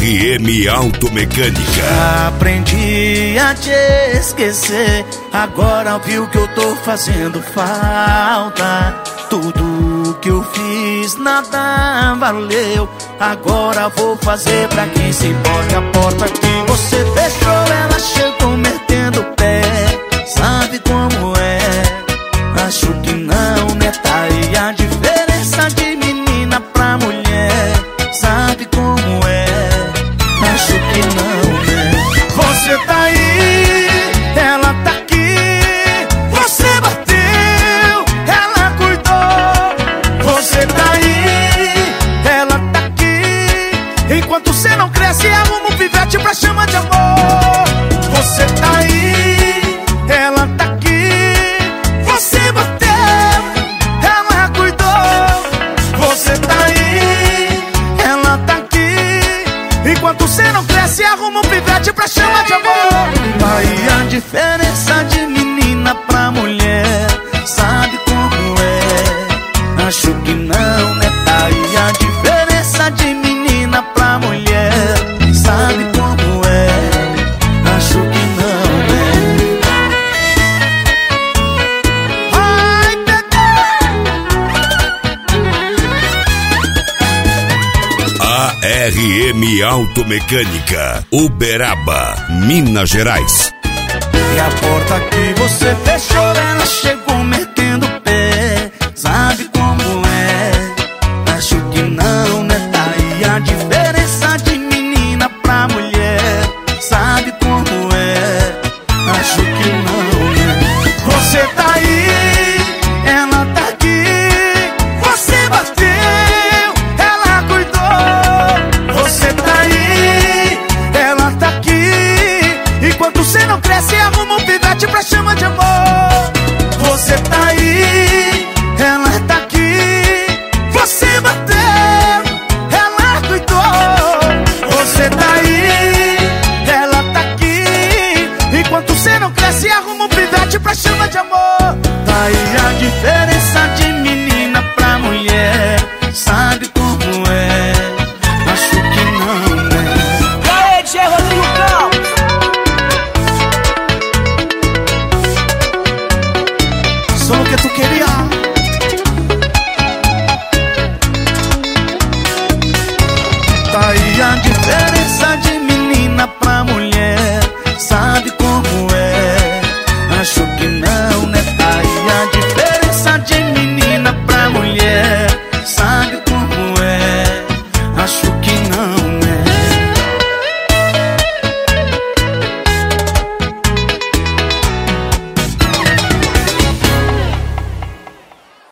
RM Automecânica. Aprendi a te esquecer, agora viu que eu tô fazendo falta. Tudo que eu fiz nada valeu, agora vou fazer pra quem se importa. A porta que você fechou, ela chegou metendo o pé. Sabe como é? Acho que não, né? Tá aí a diferença de menina pra mulher. Sabe como é? Acho que não, né? Você tá aí, ela tá aqui. Você bateu, ela cuidou. Você tá aí, ela tá aqui. Enquanto você não cresce, arruma um pivete pra chamar de amor. Você tá aí, ela tá aqui. Você bateu, ela cuidou. Você tá aí, ela tá aqui. Enquanto você não cresce, arruma um pivete pra chamar de amor. Aí a diferença de menina pra mulher. Sabe como é? Acho que não, né? Tá aí a diferença de menina pra mulher. Sabe como é? Acho que não, né? Ai, ARM Automecânica, Uberaba, Minas Gerais. E a porta que você fechou, ela chegou metendo o pé. Sabe